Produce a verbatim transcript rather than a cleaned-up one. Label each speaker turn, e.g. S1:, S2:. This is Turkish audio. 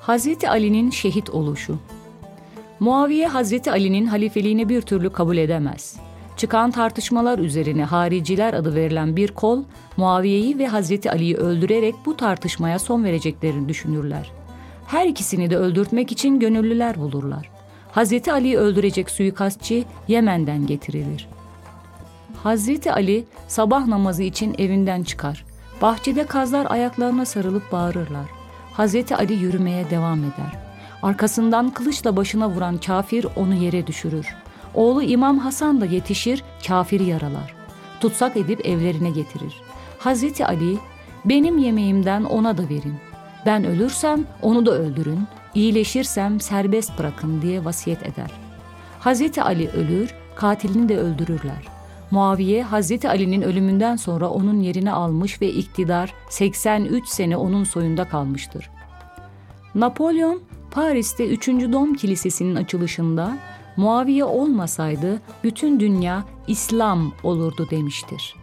S1: Hazreti Ali'nin şehit oluşu. Muaviye Hazreti Ali'nin halifeliğini bir türlü kabul edemez. Çıkan tartışmalar üzerine hariciler adı verilen bir kol, Muaviye'yi ve Hazreti Ali'yi öldürerek bu tartışmaya son vereceklerini düşünürler. Her ikisini de öldürtmek için gönüllüler bulurlar. Hazreti Ali'yi öldürecek suikastçı Yemen'den getirilir. Hazreti Ali sabah namazı için evinden çıkar. Bahçede kazlar ayaklarına sarılıp bağırırlar. Hazreti Ali yürümeye devam eder. Arkasından kılıçla başına vuran kafir onu yere düşürür. Oğlu İmam Hasan da yetişir, kafiri yaralar. Tutsak edip evlerine getirir. Hazreti Ali, benim yemeğimden ona da verin. Ben ölürsem onu da öldürün, iyileşirsem serbest bırakın diye vasiyet eder. Hazreti Ali ölür, katilini de öldürürler. Muaviye, Hazreti Ali'nin ölümünden sonra onun yerini almış ve iktidar seksen üç sene onun soyunda kalmıştır. Napolyon, Paris'te üçüncü Dom Kilisesi'nin açılışında Muaviye olmasaydı bütün dünya İslam olurdu demiştir.